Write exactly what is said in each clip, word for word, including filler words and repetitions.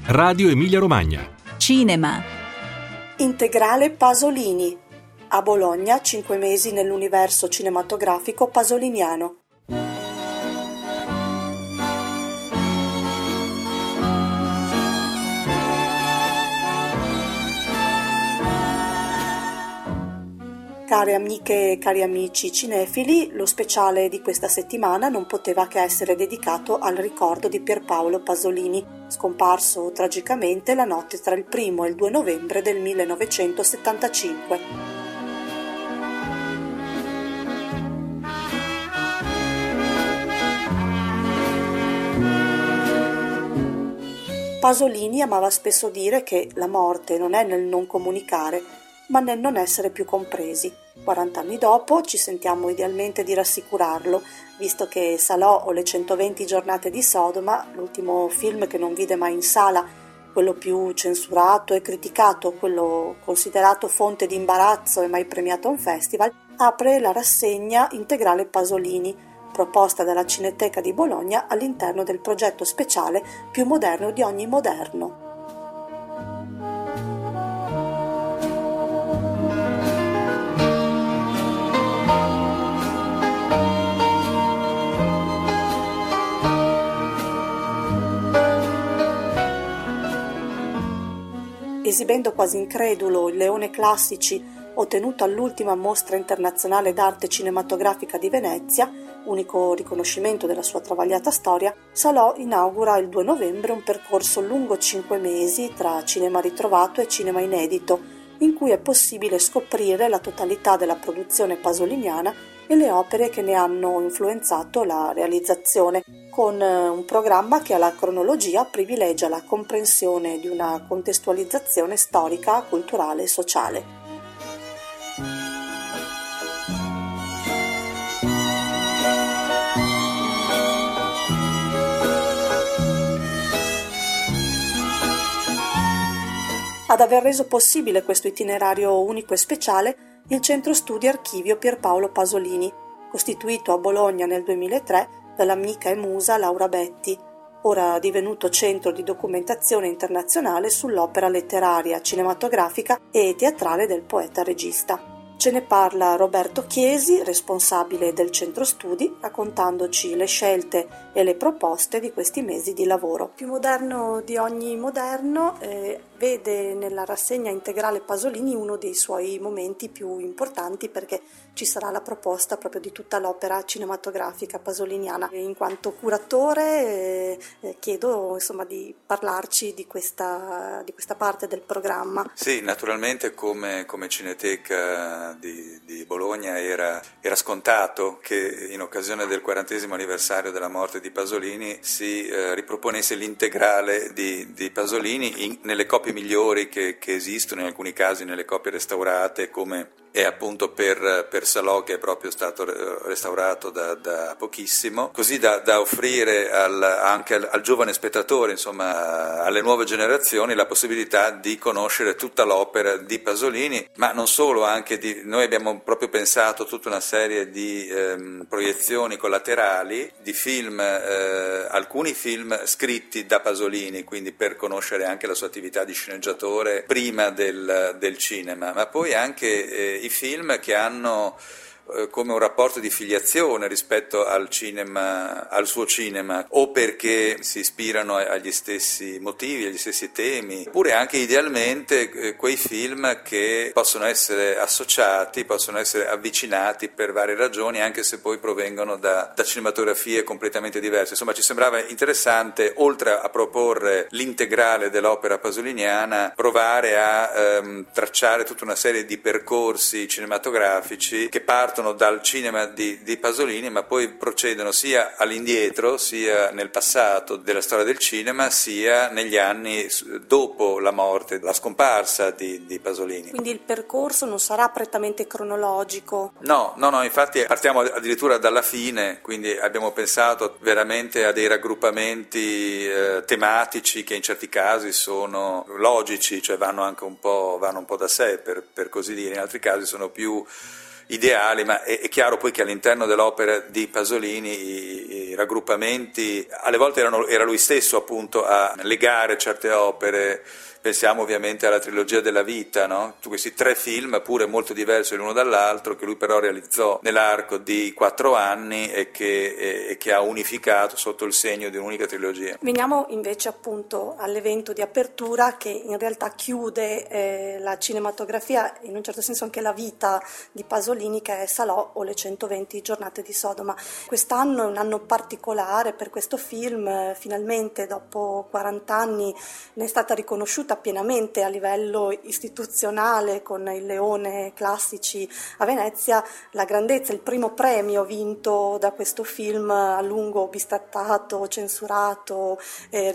Radio Emilia Romagna. Cinema. Integrale Pasolini. A Bologna, cinque mesi nell'universo cinematografico pasoliniano. Care amiche e cari amici cinefili, lo speciale di questa settimana non poteva che essere dedicato al ricordo di Pierpaolo Pasolini, scomparso tragicamente la notte tra il primo e il due novembre del millenovecentosettantacinque. Pasolini amava spesso dire che la morte non è nel non comunicare, ma nel non essere più compresi. quarant'anni dopo ci sentiamo idealmente di rassicurarlo, visto che Salò o le centoventi giornate di Sodoma, l'ultimo film che non vide mai in sala, quello più censurato e criticato, quello considerato fonte di imbarazzo e mai premiato a un festival, apre la rassegna Integrale Pasolini, proposta dalla Cineteca di Bologna all'interno del progetto speciale Più moderno di ogni moderno. Esibendo quasi incredulo il Leone Classici, ottenuto all'ultima mostra internazionale d'arte cinematografica di Venezia, unico riconoscimento della sua travagliata storia, Salò inaugura il due novembre un percorso lungo cinque mesi tra cinema ritrovato e cinema inedito, in cui è possibile scoprire la totalità della produzione pasoliniana e le opere che ne hanno influenzato la realizzazione, con un programma che alla cronologia privilegia la comprensione di una contestualizzazione storica, culturale e sociale. Ad aver reso possibile questo itinerario unico e speciale il Centro Studi Archivio Pierpaolo Pasolini, costituito a Bologna nel duemilatré dall'amica e musa Laura Betti, ora divenuto centro di documentazione internazionale sull'opera letteraria, cinematografica e teatrale del poeta-regista. Ce ne parla Roberto Chiesi, responsabile del Centro Studi, raccontandoci le scelte e le proposte di questi mesi di lavoro. Più moderno di ogni moderno, eh, vede nella rassegna Integrale Pasolini uno dei suoi momenti più importanti, perché ci sarà la proposta proprio di tutta l'opera cinematografica pasoliniana. In quanto curatore eh, chiedo insomma di parlarci di questa, di questa parte del programma. Sì, naturalmente come, come Cineteca di, di Bologna era, era scontato che in occasione del quarantesimo anniversario della morte di Pasolini si eh, riproponesse l'integrale di, di Pasolini in, nelle copie migliori che, che esistono, in alcuni casi nelle copie restaurate, come è appunto per, per Salò, che è proprio stato restaurato da, da pochissimo, così da, da offrire al, anche al, al giovane spettatore, insomma alle nuove generazioni, la possibilità di conoscere tutta l'opera di Pasolini, ma non solo, anche di, noi abbiamo proprio pensato tutta una serie di ehm, proiezioni collaterali di film, eh, alcuni film scritti da Pasolini, quindi per conoscere anche la sua attività di sceneggiatore prima del, del cinema, ma poi anche eh, i film che hanno eh, come un rapporto di filiazione rispetto al cinema, al suo cinema, o perché si ispirano agli stessi motivi, agli stessi temi, oppure anche idealmente eh, quei film che possono essere associati, possono essere avvicinati per varie ragioni, anche se poi provengono da, da cinematografie completamente diverse. Insomma, ci sembrava interessante, oltre a proporre l'integrale dell'opera pasoliniana, provare a ehm, tracciare tutta una serie di percorsi cinematografici che partono dal cinema di, di Pasolini, ma poi procedono sia all'indietro, sia nel passato della storia del cinema, sia negli anni dopo la morte, la scomparsa di, di Pasolini. Quindi il percorso non sarà prettamente cronologico? No, no, no, infatti partiamo addirittura dalla fine, quindi abbiamo pensato veramente a dei raggruppamenti eh, tematici che in certi casi sono logici, cioè vanno anche un po', vanno un po' da sé, per, per così dire, in altri casi sono più ideali, ma è, è chiaro poi che all'interno dell'opera di Pasolini i, i raggruppamenti, alle volte erano, era lui stesso appunto a legare certe opere. Pensiamo ovviamente alla trilogia della vita, no? Questi tre film, pure molto diversi l'uno dall'altro, che lui però realizzò nell'arco di quattro anni e che, e, e che ha unificato sotto il segno di un'unica trilogia. Veniamo invece appunto all'evento di apertura che in realtà chiude eh, la cinematografia, in un certo senso anche la vita di Pasolini, che è Salò o le centoventi giornate di Sodoma. Quest'anno è un anno particolare per questo film, eh, finalmente dopo quaranta anni ne è stata riconosciuta pienamente a livello istituzionale con il Leone Classici a Venezia la grandezza, il primo premio vinto da questo film a lungo bistrattato, censurato, eh,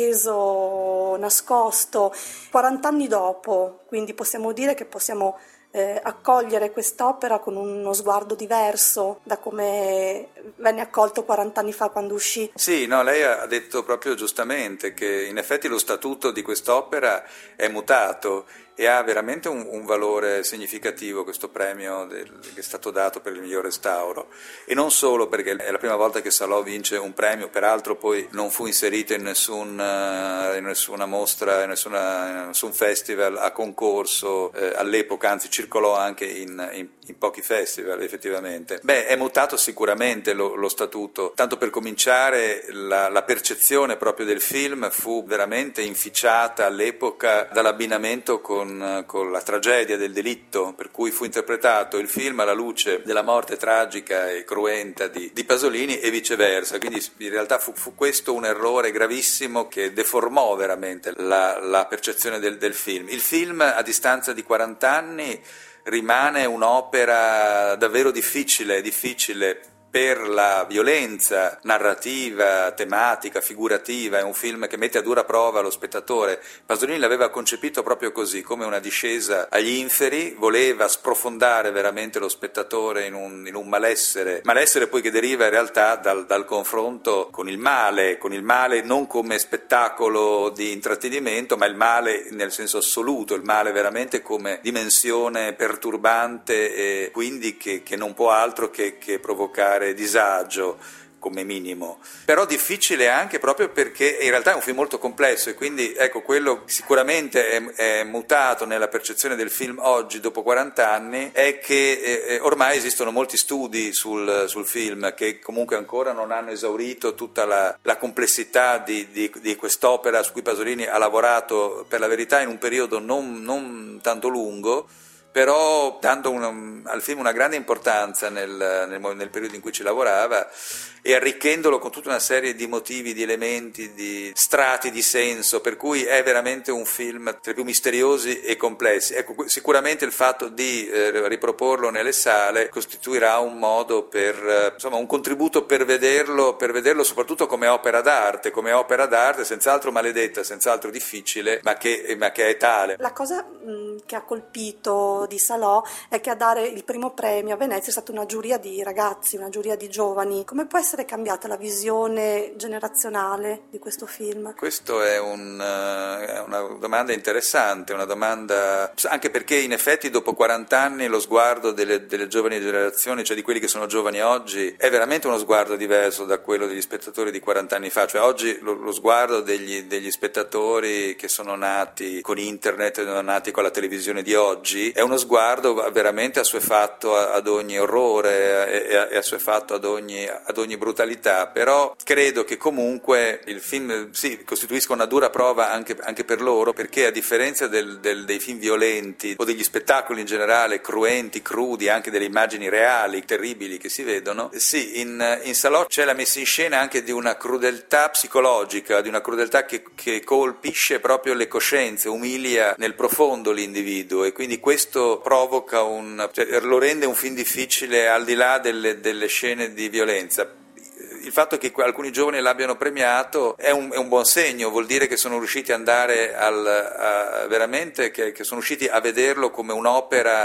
ripreso, nascosto, quaranta anni dopo, quindi possiamo dire che possiamo Eh, accogliere quest'opera con uno sguardo diverso da come venne accolto quaranta anni fa quando uscì. Sì, no, lei ha detto proprio giustamente che in effetti lo statuto di quest'opera è mutato e ha veramente un, un valore significativo questo premio del, che è stato dato per il miglior restauro, e non solo perché è la prima volta che Salò vince un premio, peraltro poi non fu inserito in, nessun, in nessuna mostra, in, nessuna, in nessun festival a concorso eh, all'epoca, anzi circolò anche in, in, in pochi festival effettivamente. Beh, è mutato sicuramente lo, lo statuto, tanto per cominciare la, la percezione proprio del film fu veramente inficiata all'epoca dall'abbinamento con con la tragedia del delitto, per cui fu interpretato il film alla luce della morte tragica e cruenta di, di Pasolini e viceversa, quindi in realtà fu, fu questo un errore gravissimo che deformò veramente la, la percezione del, del film. Il film a distanza di quaranta anni rimane un'opera davvero difficile, difficile per la violenza narrativa, tematica, figurativa. È un film che mette a dura prova lo spettatore. Pasolini l'aveva concepito proprio così, come una discesa agli inferi, voleva sprofondare veramente lo spettatore in un, in un malessere, malessere poi che deriva in realtà dal, dal confronto con il male, con il male non come spettacolo di intrattenimento, ma il male nel senso assoluto, il male veramente come dimensione perturbante e quindi che, che non può altro che, che provocare disagio come minimo, però difficile anche proprio perché in realtà è un film molto complesso e quindi ecco quello sicuramente è, è mutato nella percezione del film oggi dopo quaranta anni è che eh, ormai esistono molti studi sul, sul film che comunque ancora non hanno esaurito tutta la, la complessità di, di, di quest'opera su cui Pasolini ha lavorato per la verità in un periodo non, non tanto lungo, però dando una, al film una grande importanza nel, nel, nel periodo in cui ci lavorava e arricchendolo con tutta una serie di motivi, di elementi, di strati di senso, per cui è veramente un film tra i più misteriosi e complessi. Ecco, sicuramente il fatto di eh, riproporlo nelle sale costituirà un modo per, eh, insomma, un contributo per vederlo, per vederlo soprattutto come opera d'arte, come opera d'arte senz'altro maledetta, senz'altro difficile, ma che, ma che è tale. La cosa mh, che ha colpito di Salò è che a dare il primo premio a Venezia è stata una giuria di ragazzi, una giuria di giovani. Come può essere cambiata la visione generazionale di questo film? Questo è, un, è una domanda interessante, una domanda anche perché in effetti dopo quaranta anni lo sguardo delle, delle giovani generazioni, cioè di quelli che sono giovani oggi, è veramente uno sguardo diverso da quello degli spettatori di quaranta anni fa, cioè oggi lo, lo sguardo degli, degli spettatori che sono nati con internet, sono nati con la televisione di oggi, è uno sguardo veramente assuefatto ad ogni orrore e assuefatto ad ogni, ad ogni brutalità, però credo che comunque il film sì, costituisca una dura prova anche, anche per loro, perché a differenza del, del, dei film violenti o degli spettacoli in generale cruenti, crudi, anche delle immagini reali, terribili che si vedono, sì, in, in Salò c'è la messa in scena anche di una crudeltà psicologica, di una crudeltà che, che colpisce proprio le coscienze, umilia nel profondo l'individuo e quindi questo provoca un, cioè, lo rende un film difficile al di là delle, delle scene di violenza. Il fatto che alcuni giovani l'abbiano premiato è un, è un buon segno, vuol dire che sono riusciti ad andare al, a, veramente, che, che sono riusciti a vederlo come un'opera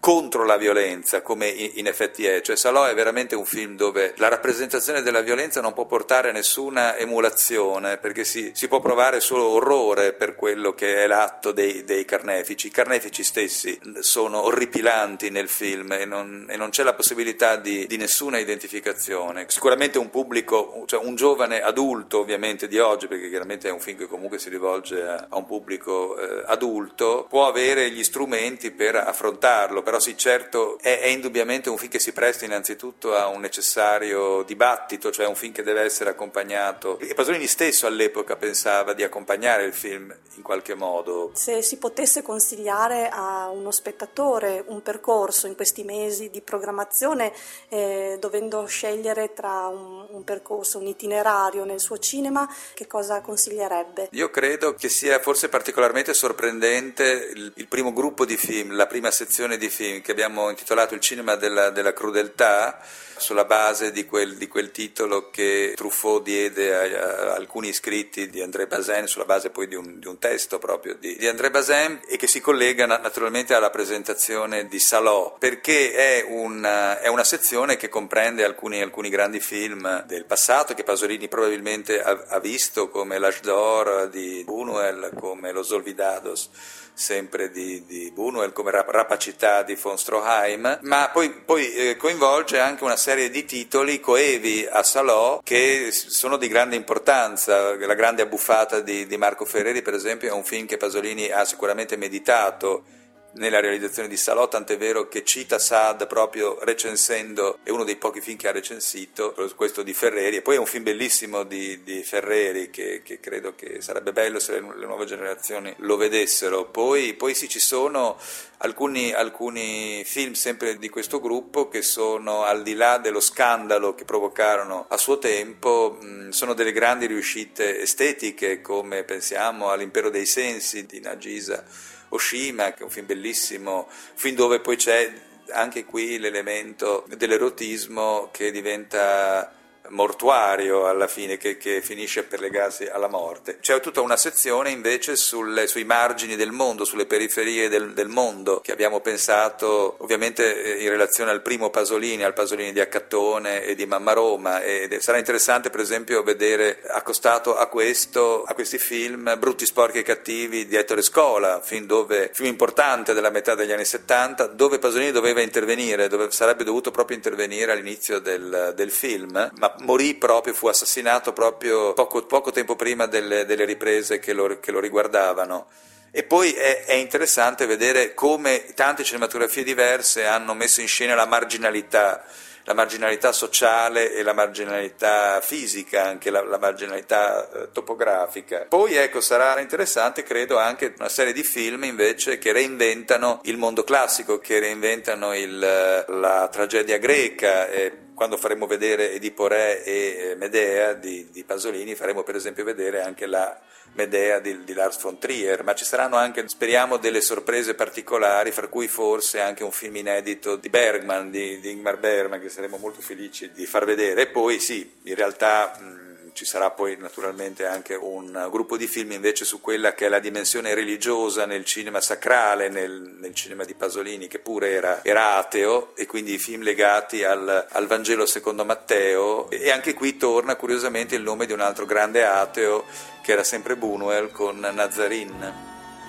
contro la violenza, come in effetti è. Cioè Salò è veramente un film dove la rappresentazione della violenza non può portare a nessuna emulazione, perché si, si può provare solo orrore per quello che è l'atto dei, dei carnefici. I carnefici stessi sono orripilanti nel film e non, e non c'è la possibilità di, di nessuna identificazione. Sicuramente un pubblico, cioè un giovane adulto ovviamente di oggi, perché chiaramente è un film che comunque si rivolge a, a un pubblico eh, adulto, può avere gli strumenti per affrontarlo, però sì, certo è, è indubbiamente un film che si presta innanzitutto a un necessario dibattito, cioè un film che deve essere accompagnato, e Pasolini stesso all'epoca pensava di accompagnare il film in qualche modo. Se si potesse consigliare a uno spettatore un percorso in questi mesi di programmazione, eh, dovendo scegliere tra un, un percorso, un itinerario nel suo cinema, che cosa consiglierebbe? Io credo che sia forse particolarmente sorprendente il, il primo gruppo di film, la prima sezione di film che abbiamo intitolato Il cinema della, della crudeltà, sulla base di quel, di quel titolo che Truffaut diede a, a alcuni iscritti di André Bazin, sulla base poi di un, di un testo proprio di, di André Bazin, e che si collega naturalmente alla presentazione di Salò, perché è una, è una sezione che comprende alcuni, alcuni grandi film del passato che Pasolini probabilmente ha, ha visto, come L'Âge d'Or di Buñuel, come Los Olvidados sempre di, di Buñuel, come Rapacità di von Stroheim, ma poi, poi eh, coinvolge anche una serie di titoli coevi a Salò che sono di grande importanza. La grande abbuffata di, di Marco Ferreri, per esempio, è un film che Pasolini ha sicuramente meditato nella realizzazione di Salò, tant'è vero che cita Saad proprio recensendo, è uno dei pochi film che ha recensito, questo di Ferreri, e poi è un film bellissimo di, di Ferreri che, che credo che sarebbe bello se le, le nuove generazioni lo vedessero. Poi, poi sì, ci sono alcuni, alcuni film sempre di questo gruppo che sono, al di là dello scandalo che provocarono a suo tempo, mh, sono delle grandi riuscite estetiche, come pensiamo all'Impero dei Sensi di Nagisa Oshima, che è un film bellissimo, un film dove poi c'è anche qui l'elemento dell'erotismo che diventa mortuario alla fine, che, che finisce per legarsi alla morte. C'è tutta una sezione invece sulle, sui margini del mondo, sulle periferie del, del mondo, che abbiamo pensato ovviamente in relazione al primo Pasolini, al Pasolini di Accattone e di Mamma Roma, ed sarà interessante per esempio vedere accostato a questo, a questi film, Brutti, sporchi e cattivi di Ettore Scola, film, dove, film importante della metà degli anni settanta, dove Pasolini doveva intervenire, dove sarebbe dovuto proprio intervenire all'inizio del, del film, ma morì proprio, fu assassinato proprio poco, poco tempo prima delle, delle riprese che lo, che lo riguardavano. E poi è, è interessante vedere come tante cinematografie diverse hanno messo in scena la marginalità, la marginalità sociale e la marginalità fisica, anche la, la marginalità eh, topografica. Poi ecco, sarà interessante credo anche una serie di film invece che reinventano il mondo classico, che reinventano il, la tragedia greca. E quando faremo vedere Edipo Re e Medea di, di Pasolini, faremo per esempio vedere anche la Medea di, di Lars von Trier, ma ci saranno anche, speriamo, delle sorprese particolari, fra cui forse anche un film inedito di Bergman, di, di Ingmar Bergman, che saremo molto felici di far vedere. E poi sì, in realtà mh, ci sarà poi naturalmente anche un gruppo di film invece su quella che è la dimensione religiosa nel cinema sacrale, nel, nel cinema di Pasolini, che pure era, era ateo, e quindi i film legati al, al Vangelo secondo Matteo. E anche qui torna curiosamente il nome di un altro grande ateo, che era sempre Buñuel, con Nazarin.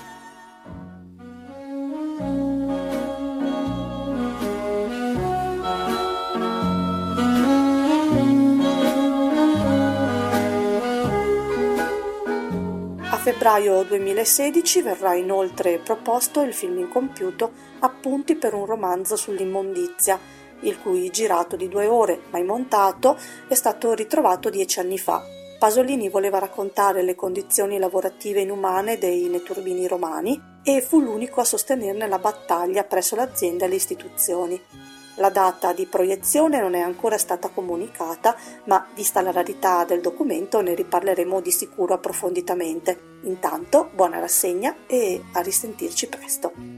A febbraio duemilasedici verrà inoltre proposto il film incompiuto Appunti per un romanzo sull'immondizia, il cui girato di due ore, mai montato, è stato ritrovato dieci anni fa. Pasolini voleva raccontare le condizioni lavorative inumane dei netturbini romani e fu l'unico a sostenerne la battaglia presso l'azienda e le istituzioni. La data di proiezione non è ancora stata comunicata, ma vista la rarità del documento ne riparleremo di sicuro approfonditamente. Intanto, buona rassegna e a risentirci presto.